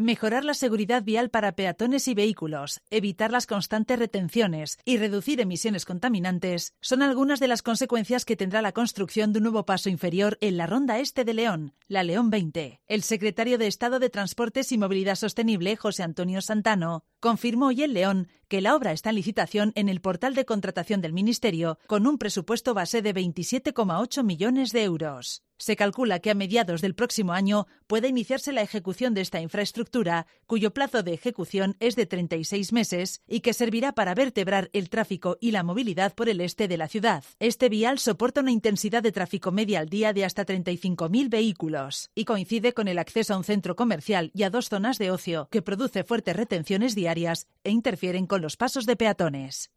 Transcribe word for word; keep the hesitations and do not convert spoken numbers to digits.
Mejorar la seguridad vial para peatones y vehículos, evitar las constantes retenciones y reducir emisiones contaminantes son algunas de las consecuencias que tendrá la construcción de un nuevo paso inferior en la Ronda Este de León, la León veinte. El secretario de Estado de Transportes y Movilidad Sostenible, José Antonio Santano, confirmó hoy en León que la obra está en licitación en el portal de contratación del Ministerio con un presupuesto base de veintisiete coma ocho millones de euros. Se calcula que a mediados del próximo año puede iniciarse la ejecución de esta infraestructura, cuyo plazo de ejecución es de treinta y seis meses y que servirá para vertebrar el tráfico y la movilidad por el este de la ciudad. Este vial soporta una intensidad de tráfico media al día de hasta treinta y cinco mil vehículos y coincide con el acceso a un centro comercial y a dos zonas de ocio que produce fuertes retenciones diarias e interfieren con los pasos de peatones.